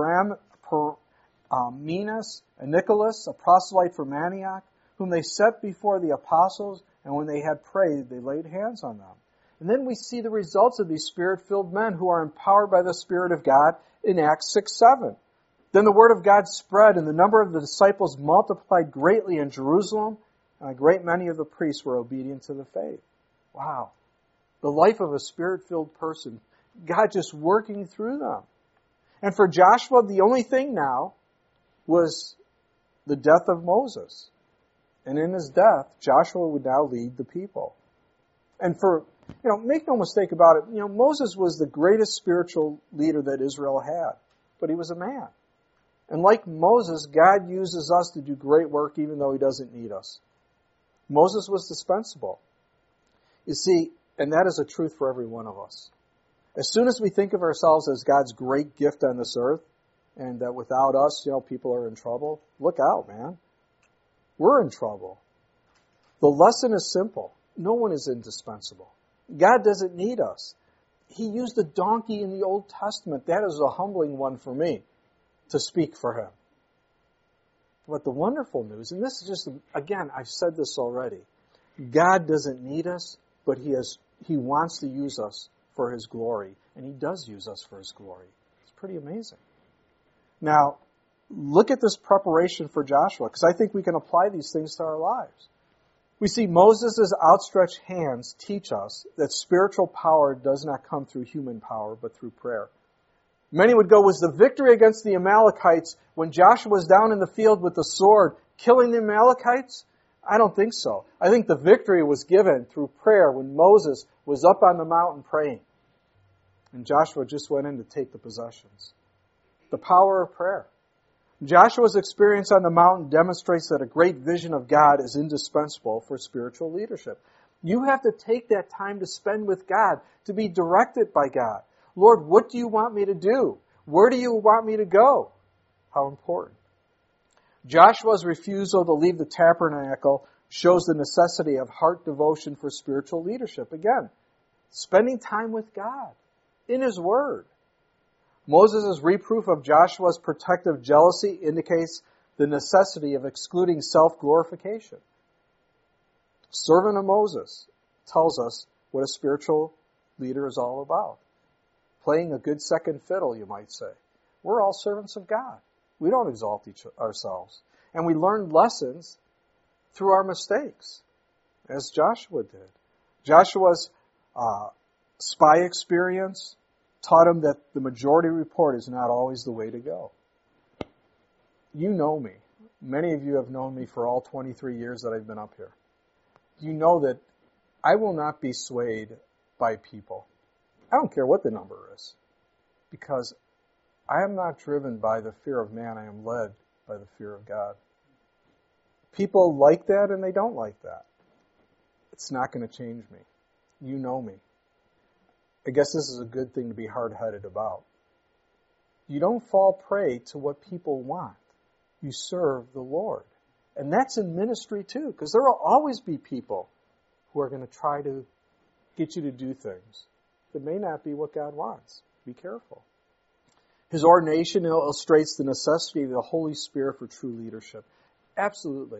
Parmenas, and Nicholas, a proselyte from Antioch, whom they set before the apostles, and when they had prayed, they laid hands on them. And then we see the results of these Spirit-filled men who are empowered by the Spirit of God in Acts 6:7. Then the word of God spread, and the number of the disciples multiplied greatly in Jerusalem, and a great many of the priests were obedient to the faith. Wow. The life of a Spirit-filled person, God just working through them. And for Joshua, the only thing now was the death of Moses. And in his death, Joshua would now lead the people. And make no mistake about it, Moses was the greatest spiritual leader that Israel had. But he was a man. And like Moses, God uses us to do great work even though He doesn't need us. Moses was dispensable. You see, and that is a truth for every one of us. As soon as we think of ourselves as God's great gift on this earth, and that without us, people are in trouble, look out, man. We're in trouble. The lesson is simple. No one is indispensable. God doesn't need us. He used a donkey in the Old Testament. That is a humbling one for me to speak for Him. But the wonderful news, and this is just, again, I've said this already. God doesn't need us, but He wants to use us for His glory. And He does use us for His glory. It's pretty amazing. Now, look at this preparation for Joshua, because I think we can apply these things to our lives. We see Moses' outstretched hands teach us that spiritual power does not come through human power, but through prayer. Many would go, was the victory against the Amalekites when Joshua was down in the field with the sword, killing the Amalekites? I don't think so. I think the victory was given through prayer when Moses was up on the mountain praying. And Joshua just went in to take the possessions. The power of prayer. Joshua's experience on the mountain demonstrates that a great vision of God is indispensable for spiritual leadership. You have to take that time to spend with God, to be directed by God. Lord, what do you want me to do? Where do you want me to go? How important. Joshua's refusal to leave the tabernacle shows the necessity of heart devotion for spiritual leadership. Again, spending time with God in His Word. Moses' reproof of Joshua's protective jealousy indicates the necessity of excluding self-glorification. Servant of Moses tells us what a spiritual leader is all about. Playing a good second fiddle, you might say. We're all servants of God. We don't exalt ourselves. And we learn lessons through our mistakes, as Joshua did. Joshua's spy experience taught him that the majority report is not always the way to go. You know me. Many of you have known me for all 23 years that I've been up here. You know that I will not be swayed by people. I don't care what the number is, because I am not driven by the fear of man. I am led by the fear of God. People like that and they don't like that. It's not going to change me. You know me. I guess this is a good thing to be hard-headed about. You don't fall prey to what people want. You serve the Lord. And that's in ministry too, because there will always be people who are going to try to get you to do things that may not be what God wants. Be careful. His ordination illustrates the necessity of the Holy Spirit for true leadership. Absolutely.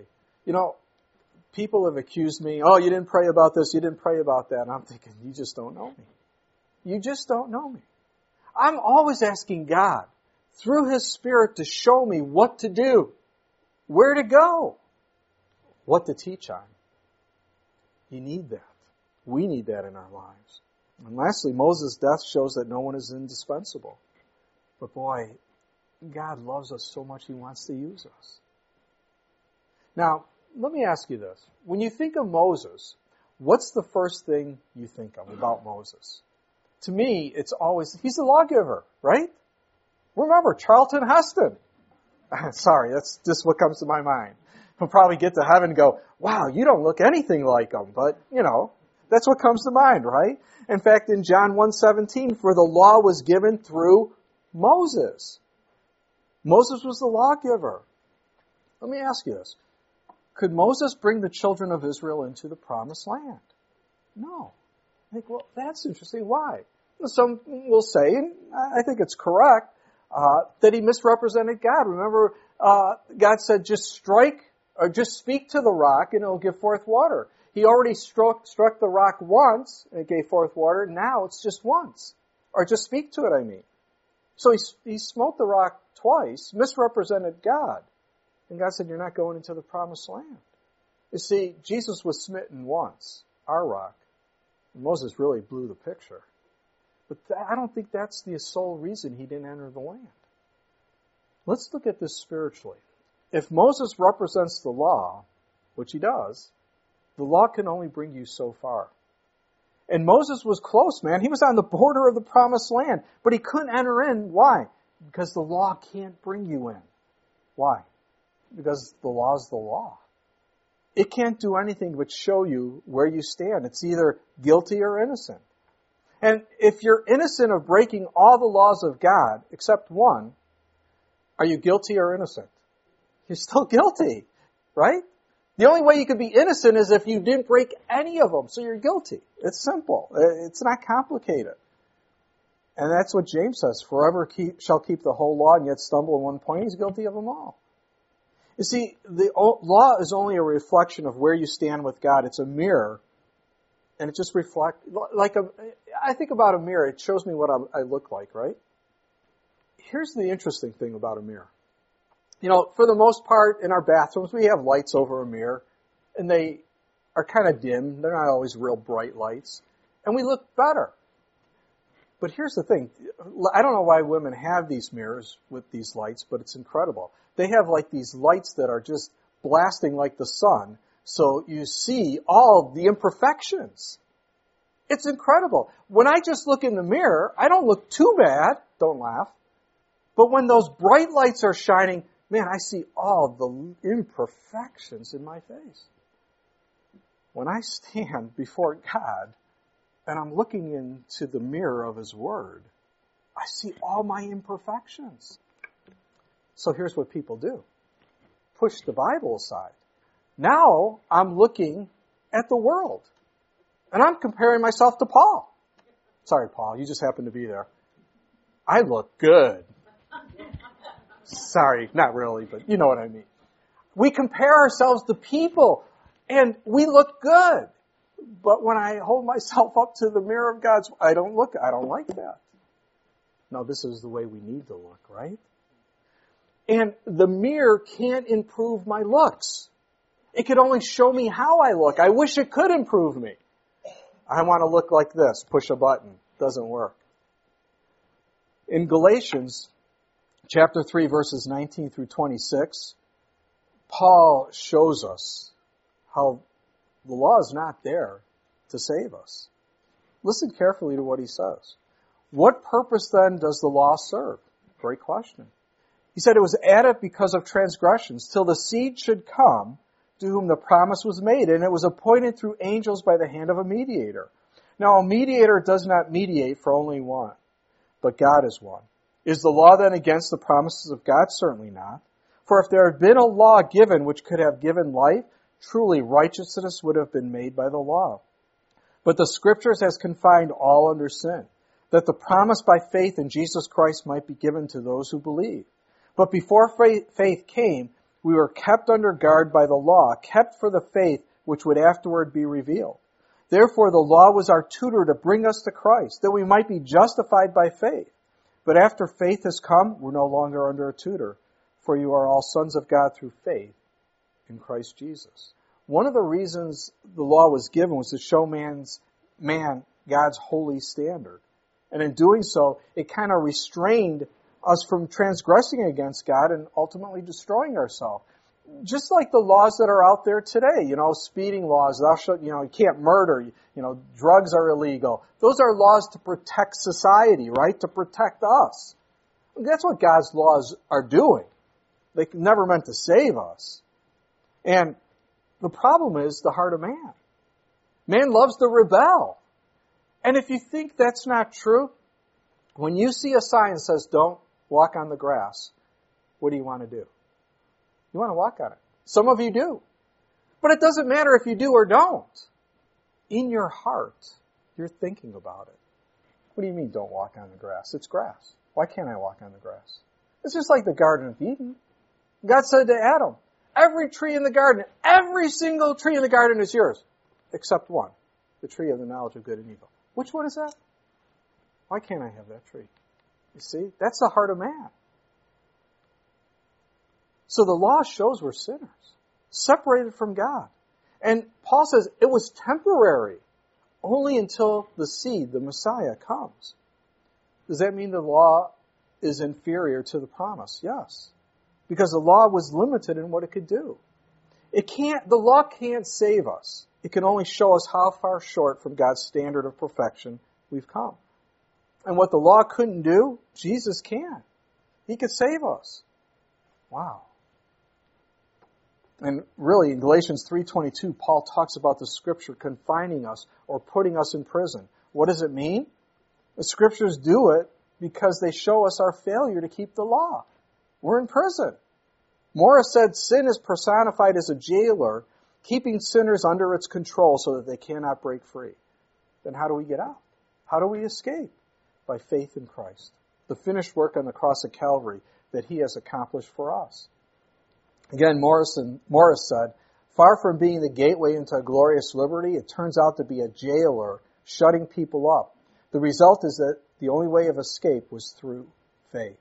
People have accused me, oh, you didn't pray about this, you didn't pray about that. And I'm thinking, you just don't know me. You just don't know me. I'm always asking God, through His Spirit, to show me what to do, where to go, what to teach on. You need that. We need that in our lives. And lastly, Moses' death shows that no one is indispensable. But boy, God loves us so much He wants to use us. Now, let me ask you this. When you think of Moses, what's the first thing you think of about Moses? To me, it's always, he's a lawgiver, right? Remember, Charlton Heston. Sorry, that's just what comes to my mind. He'll probably get to heaven and go, wow, you don't look anything like him. But, that's what comes to mind, right? In fact, in John 1:17, for the law was given through Moses. Moses was the lawgiver. Let me ask you this. Could Moses bring the children of Israel into the promised land? No. I think, well, that's interesting. Why? Some will say, and I think it's correct, that he misrepresented God. Remember, God said, just strike or just speak to the rock and it'll give forth water. He already struck the rock once and it gave forth water. Now it's just once. Or just speak to it, I mean. So he smote the rock twice, misrepresented God. And God said, you're not going into the promised land. You see, Jesus was smitten once, our rock. Moses really blew the picture. But I don't think that's the sole reason he didn't enter the land. Let's look at this spiritually. If Moses represents the law, which he does, the law can only bring you so far. And Moses was close, man. He was on the border of the promised land, but he couldn't enter in. Why? Because the law can't bring you in. Why? Because the law is the law. It can't do anything but show you where you stand. It's either guilty or innocent. And if you're innocent of breaking all the laws of God, except one, are you guilty or innocent? You're still guilty, right? The only way you could be innocent is if you didn't break any of them, so you're guilty. It's simple. It's not complicated. And that's what James says. Forever shall keep the whole law and yet stumble in one point. He's guilty of them all. You see, the law is only a reflection of where you stand with God. It's a mirror. And it just reflects, I think about a mirror, it shows me what I look like, right? Here's the interesting thing about a mirror. You know, for the most part, in our bathrooms, we have lights over a mirror, and they are kind of dim. They're not always real bright lights. And we look better. But here's the thing. I don't know why women have these mirrors with these lights, but it's incredible. They have like these lights that are just blasting like the sun, so you see all the imperfections. It's incredible. When I just look in the mirror, I don't look too bad. Don't laugh. But when those bright lights are shining, man, I see all the imperfections in my face. When I stand before God and I'm looking into the mirror of His Word, I see all my imperfections. So here's what people do. Push the Bible aside. Now I'm looking at the world. And I'm comparing myself to Paul. Sorry, Paul, you just happened to be there. I look good. Sorry, not really, but you know what I mean. We compare ourselves to people, and we look good. But when I hold myself up to the mirror of God's, I don't like that. No, this is the way we need to look, right? And the mirror can't improve my looks. It could only show me how I look. I wish it could improve me. I want to look like this. Push a button. Doesn't work. In Galatians chapter 3, verses 19 through 26, Paul shows us how the law is not there to save us. Listen carefully to what he says. What purpose then does the law serve? Great question. He said it was added because of transgressions, till the seed should come to whom the promise was made, and it was appointed through angels by the hand of a mediator. Now, a mediator does not mediate for only one, but God is one. Is the law then against the promises of God? Certainly not. For if there had been a law given which could have given life, truly righteousness would have been made by the law. But the Scriptures has confined all under sin, that the promise by faith in Jesus Christ might be given to those who believe. But before faith came, we were kept under guard by the law, kept for the faith which would afterward be revealed. Therefore the law was our tutor to bring us to Christ, that we might be justified by faith. But after faith has come, we're no longer under a tutor, for you are all sons of God through faith in Christ Jesus. One of the reasons the law was given was to show man God's holy standard. And in doing so, it kind of restrained us from transgressing against God and ultimately destroying ourselves. Just like the laws that are out there today, speeding laws, you can't murder, drugs are illegal. Those are laws to protect society, right? To protect us. That's what God's laws are doing. They never meant to save us. And the problem is the heart of man. Man loves to rebel. And if you think that's not true, when you see a sign that says, don't walk on the grass, what do you want to do? You want to walk on it. Some of you do. But it doesn't matter if you do or don't. In your heart, you're thinking about it. What do you mean, don't walk on the grass? It's grass. Why can't I walk on the grass? It's just like the Garden of Eden. God said to Adam, every tree in the garden, every single tree in the garden is yours, except one, the tree of the knowledge of good and evil. Which one is that? Why can't I have that tree? You see, that's the heart of man. So the law shows we're sinners, separated from God. And Paul says it was temporary, only until the seed, the Messiah, comes. Does that mean the law is inferior to the promise? Yes. Because the law was limited in what it could do. The law can't save us. It can only show us how far short from God's standard of perfection we've come. And what the law couldn't do, Jesus can. He could save us. Wow. And really, in Galatians 3:22, Paul talks about the Scripture confining us or putting us in prison. What does it mean? The Scriptures do it because they show us our failure to keep the law. We're in prison. Morris said sin is personified as a jailer, keeping sinners under its control so that they cannot break free. Then how do we get out? How do we escape? By faith in Christ, the finished work on the cross of Calvary that He has accomplished for us. Again, Morris said, far from being the gateway into a glorious liberty, it turns out to be a jailer shutting people up. The result is that the only way of escape was through faith.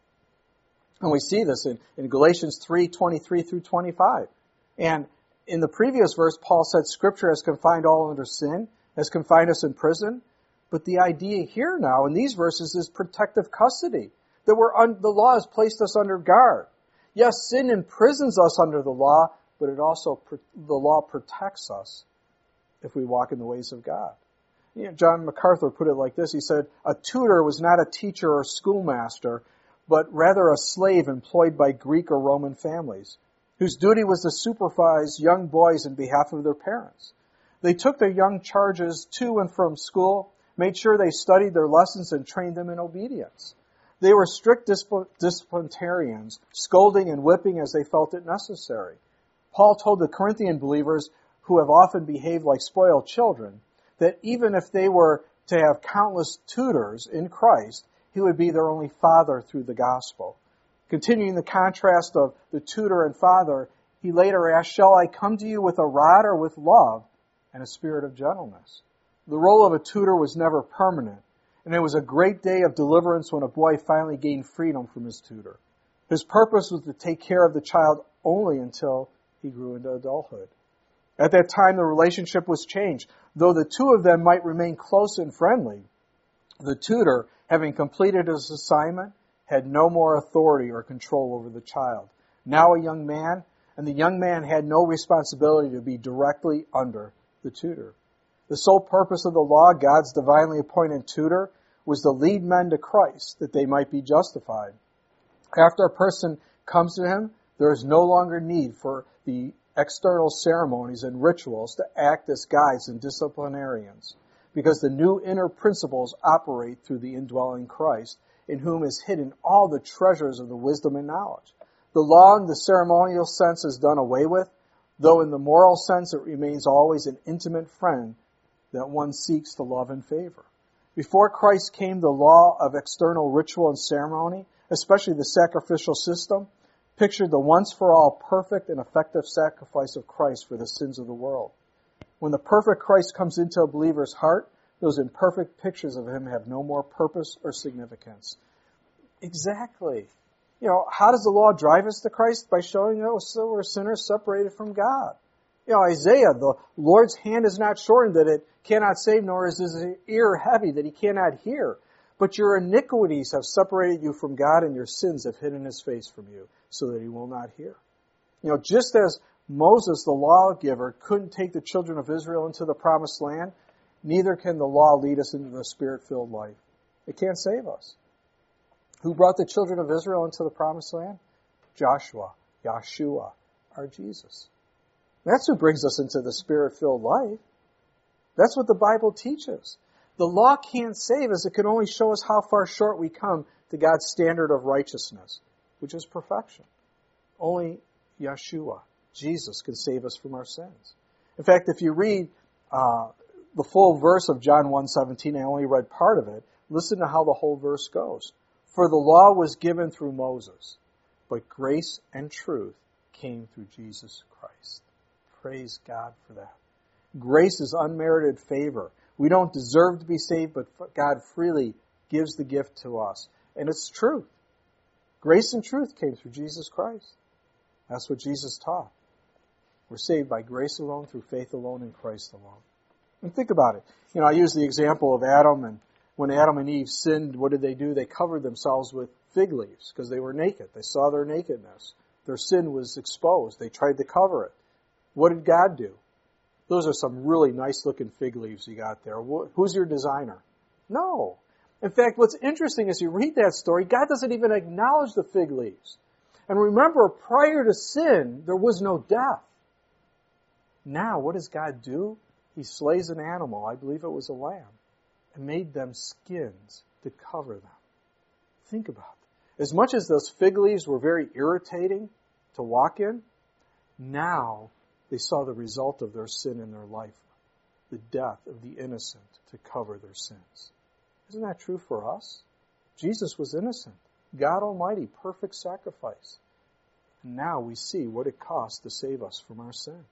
And we see this in Galatians 3:23 through 25. And in the previous verse, Paul said Scripture has confined all under sin, has confined us in prison. But the idea here now in these verses is protective custody, that the law has placed us under guard. Yes, sin imprisons us under the law, but the law protects us if we walk in the ways of God. John MacArthur put it like this. He said, a tutor was not a teacher or schoolmaster, but rather a slave employed by Greek or Roman families, whose duty was to supervise young boys in behalf of their parents. They took their young charges to and from school, made sure they studied their lessons, and trained them in obedience. They were strict disciplinarians, scolding and whipping as they felt it necessary. Paul told the Corinthian believers, who have often behaved like spoiled children, that even if they were to have countless tutors in Christ, He would be their only father through the gospel. Continuing the contrast of the tutor and father, he later asked, shall I come to you with a rod or with love and a spirit of gentleness? The role of a tutor was never permanent, and it was a great day of deliverance when a boy finally gained freedom from his tutor. His purpose was to take care of the child only until he grew into adulthood. At that time, the relationship was changed. Though the two of them might remain close and friendly, the tutor, having completed his assignment, had no more authority or control over the child. Now a young man, and the young man had no responsibility to be directly under the tutor. The sole purpose of the law, God's divinely appointed tutor, was to lead men to Christ, that they might be justified. After a person comes to Him, there is no longer need for the external ceremonies and rituals to act as guides and disciplinarians, because the new inner principles operate through the indwelling Christ, in whom is hidden all the treasures of the wisdom and knowledge. The law in the ceremonial sense is done away with, though in the moral sense it remains always an intimate friend that one seeks to love and favor. Before Christ came, the law of external ritual and ceremony, especially the sacrificial system, pictured the once-for-all perfect and effective sacrifice of Christ for the sins of the world. When the perfect Christ comes into a believer's heart, those imperfect pictures of Him have no more purpose or significance. Exactly. How does the law drive us to Christ? By showing us that we're sinners separated from God. Isaiah, the Lord's hand is not shortened that it cannot save, nor is His ear heavy that He cannot hear. But your iniquities have separated you from God, and your sins have hidden His face from you, so that He will not hear. Just as Moses, the lawgiver, couldn't take the children of Israel into the promised land, neither can the law lead us into the Spirit-filled life. It can't save us. Who brought the children of Israel into the promised land? Joshua, Yahshua, our Jesus. That's who brings us into the Spirit-filled life. That's what the Bible teaches. The law can't save us. It can only show us how far short we come to God's standard of righteousness, which is perfection. Only Yahshua, Jesus, can save us from our sins. In fact, if you read the full verse of John 1:17, I only read part of it, listen to how the whole verse goes. For the law was given through Moses, but grace and truth came through Jesus Christ. Praise God for that. Grace is unmerited favor. We don't deserve to be saved, but God freely gives the gift to us. And it's truth. Grace and truth came through Jesus Christ. That's what Jesus taught. We're saved by grace alone, through faith alone, in Christ alone. And think about it. I use the example of Adam, and when Adam and Eve sinned, what did they do? They covered themselves with fig leaves because they were naked. They saw their nakedness. Their sin was exposed. They tried to cover it. What did God do? Those are some really nice-looking fig leaves you got there. Who's your designer? No. In fact, what's interesting is you read that story, God doesn't even acknowledge the fig leaves. And remember, prior to sin, there was no death. Now, what does God do? He slays an animal, I believe it was a lamb, and made them skins to cover them. Think about it. As much as those fig leaves were very irritating to walk in, now they saw the result of their sin in their life, the death of the innocent to cover their sins. Isn't that true for us? Jesus was innocent. God Almighty, perfect sacrifice. And now we see what it costs to save us from our sin.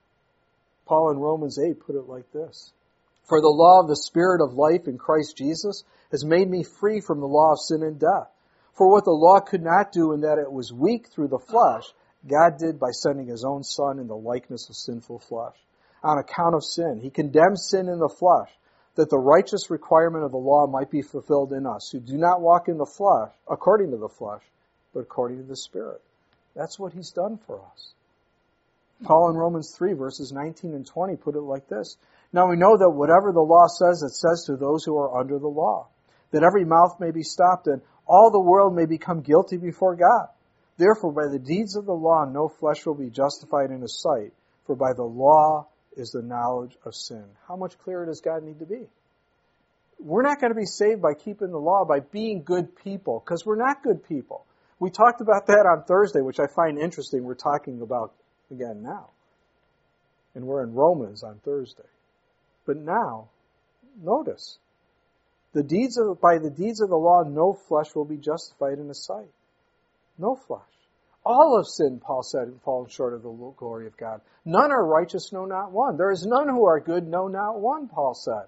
Paul in Romans 8 put it like this. For the law of the Spirit of life in Christ Jesus has made me free from the law of sin and death. For what the law could not do in that it was weak through the flesh, God did by sending His own Son in the likeness of sinful flesh. On account of sin, He condemned sin in the flesh, that the righteous requirement of the law might be fulfilled in us, who do not walk in the flesh, according to the flesh, but according to the Spirit. That's what He's done for us. Paul in Romans 3, verses 19 and 20 put it like this. Now we know that whatever the law says, it says to those who are under the law, that every mouth may be stopped and all the world may become guilty before God. Therefore, by the deeds of the law, no flesh will be justified in His sight, for by the law is the knowledge of sin. How much clearer does God need to be? We're not going to be saved by keeping the law, by being good people, because we're not good people. We talked about that on Thursday, which I find interesting. We're talking about again now. And we're in Romans on Thursday. But now, notice, by the deeds of the law, no flesh will be justified in His sight. No flesh. All have sinned, Paul said, and fallen short of the glory of God. None are righteous, no, not one. There is none who are good, no, not one, Paul said.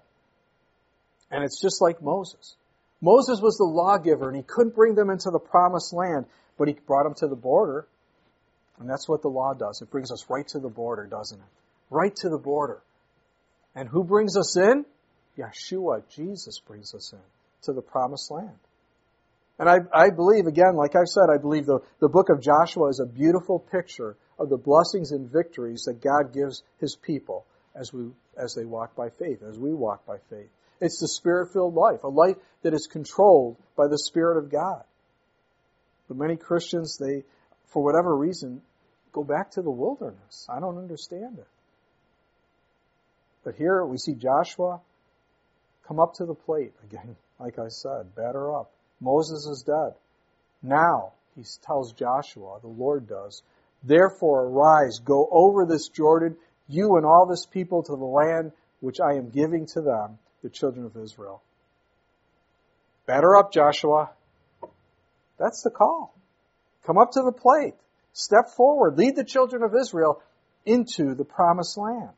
And it's just like Moses. Moses was the lawgiver, and he couldn't bring them into the promised land, but he brought them to the border. And that's what the law does. It brings us right to the border, doesn't it? Right to the border. And who brings us in? Yeshua, Jesus brings us in to the promised land. And I believe, again, like I've said, I believe the book of Joshua is a beautiful picture of the blessings and victories that God gives His people as they walk by faith, as we walk by faith. It's the Spirit-filled life, a life that is controlled by the Spirit of God. But many Christians, they, for whatever reason, go back to the wilderness. I don't understand it. But here we see Joshua come up to the plate again, like I said, batter up. Moses is dead. Now, he tells Joshua, the Lord does, therefore arise, go over this Jordan, you and all this people, to the land which I am giving to them, the children of Israel. Batter up, Joshua. That's the call. Come up to the plate. Step forward. Lead the children of Israel into the promised land.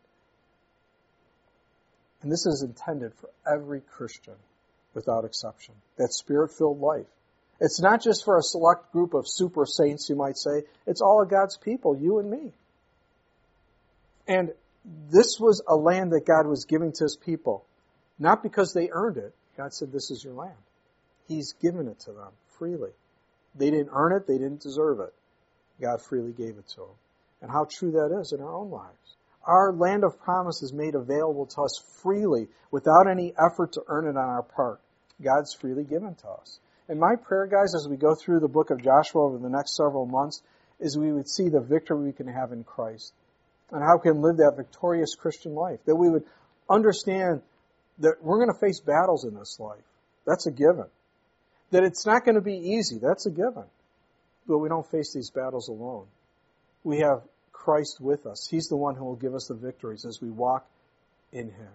And this is intended for every Christian, without exception. That Spirit-filled life. It's not just for a select group of super saints, you might say. It's all of God's people, you and me. And this was a land that God was giving to His people. Not because they earned it. God said, this is your land. He's given it to them freely. They didn't earn it. They didn't deserve it. God freely gave it to them. And how true that is in our own lives. Our land of promise is made available to us freely without any effort to earn it on our part. God's freely given to us. And my prayer, guys, as we go through the book of Joshua over the next several months, is we would see the victory we can have in Christ and how we can live that victorious Christian life. That we would understand that we're going to face battles in this life. That's a given. That it's not going to be easy. That's a given. But we don't face these battles alone. We have Christ with us. He's the one who will give us the victories as we walk in Him.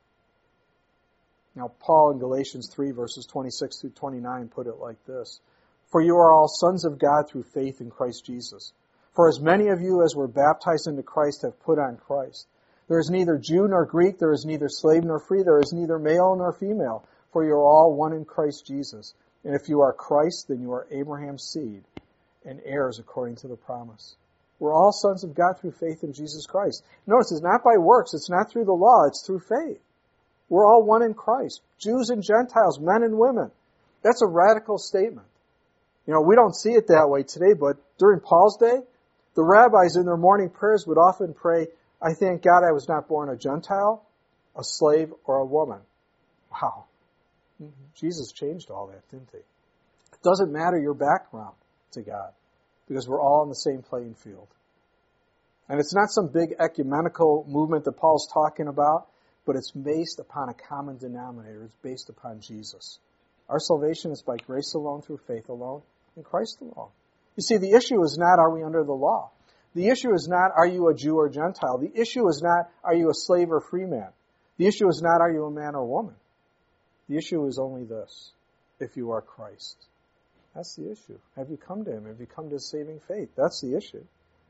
Now, Paul in Galatians 3, verses 26 through 29 put it like this. For you are all sons of God through faith in Christ Jesus. For as many of you as were baptized into Christ have put on Christ. There is neither Jew nor Greek, there is neither slave nor free, there is neither male nor female, for you are all one in Christ Jesus. And if you are Christ, then you are Abraham's seed and heirs according to the promise. We're all sons of God through faith in Jesus Christ. Notice, it's not by works, it's not through the law, it's through faith. We're all one in Christ. Jews and Gentiles, men and women. That's a radical statement. You know, we don't see it that way today, but during Paul's day, the rabbis in their morning prayers would often pray, I thank God I was not born a Gentile, a slave, or a woman. Wow. Jesus changed all that, didn't He? It doesn't matter your background to God, because we're all on the same playing field. And it's not some big ecumenical movement that Paul's talking about, but it's based upon a common denominator. It's based upon Jesus. Our salvation is by grace alone, through faith alone, in Christ alone. You see, the issue is not, are we under the law? The issue is not, are you a Jew or Gentile? The issue is not, are you a slave or free man? The issue is not, are you a man or woman? The issue is only this, if you are Christ. That's the issue. Have you come to Him? Have you come to saving faith? That's the issue.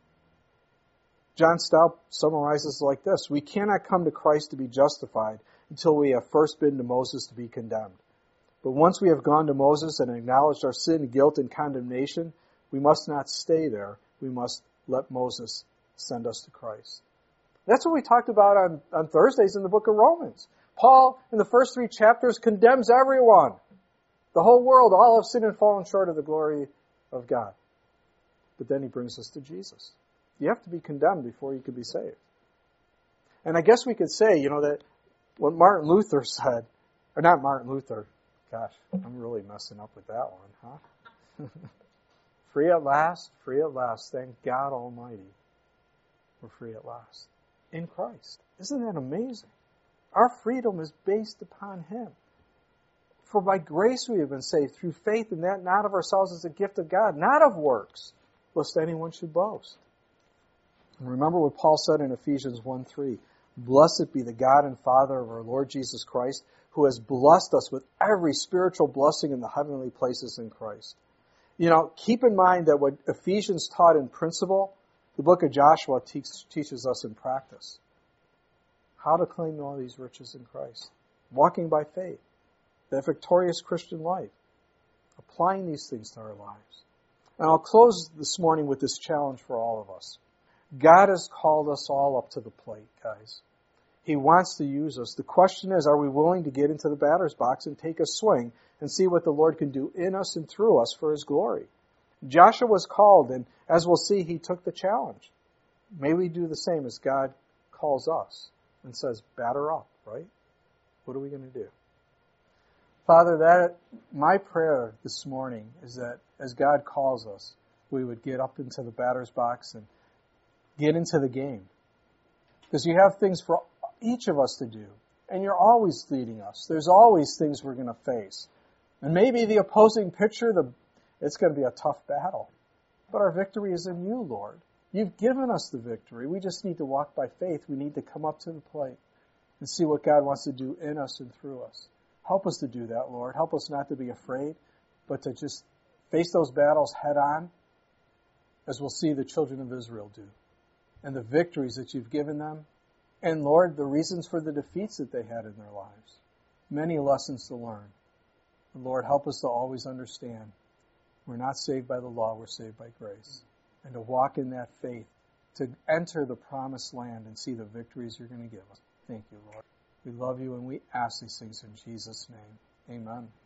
John Stout summarizes like this: we cannot come to Christ to be justified until we have first been to Moses to be condemned. But once we have gone to Moses and acknowledged our sin, guilt, and condemnation, we must not stay there. We must let Moses send us to Christ. That's what we talked about on Thursdays in the book of Romans. Paul, in the first 3 chapters, condemns everyone. The whole world, all have sinned and fallen short of the glory of God. But then he brings us to Jesus. You have to be condemned before you can be saved. And I guess we could say, that what Martin Luther said, or not Martin Luther, gosh, I'm really messing up with that one, huh? Free at last, thank God Almighty. We're free at last. In Christ. Isn't that amazing? Our freedom is based upon Him. For by grace we have been saved through faith, and that not of ourselves is a gift of God, not of works, lest anyone should boast. And remember what Paul said in Ephesians 1:3. Blessed be the God and Father of our Lord Jesus Christ, who has blessed us with every spiritual blessing in the heavenly places in Christ. Keep in mind that what Ephesians taught in principle, the book of Joshua teaches us in practice. How to claim all these riches in Christ. Walking by faith. That victorious Christian life. Applying these things to our lives. And I'll close this morning with this challenge for all of us. God has called us all up to the plate, guys. He wants to use us. The question is, are we willing to get into the batter's box and take a swing and see what the Lord can do in us and through us for His glory? Joshua was called, and as we'll see, he took the challenge. May we do the same as God calls us and says, batter up, right? What are we going to do? Father, my prayer this morning is that as God calls us, we would get up into the batter's box and get into the game. Because you have things for each of us to do. And you're always leading us. There's always things we're going to face. And maybe the opposing pitcher, it's going to be a tough battle. But our victory is in you, Lord. You've given us the victory. We just need to walk by faith. We need to come up to the plate and see what God wants to do in us and through us. Help us to do that, Lord. Help us not to be afraid, but to just face those battles head on, as we'll see the children of Israel do. And the victories that you've given them. And Lord, the reasons for the defeats that they had in their lives. Many lessons to learn. And Lord, help us to always understand we're not saved by the law, we're saved by grace. And to walk in that faith, to enter the promised land and see the victories you're going to give us. Thank you, Lord. We love you and we ask these things in Jesus' name. Amen.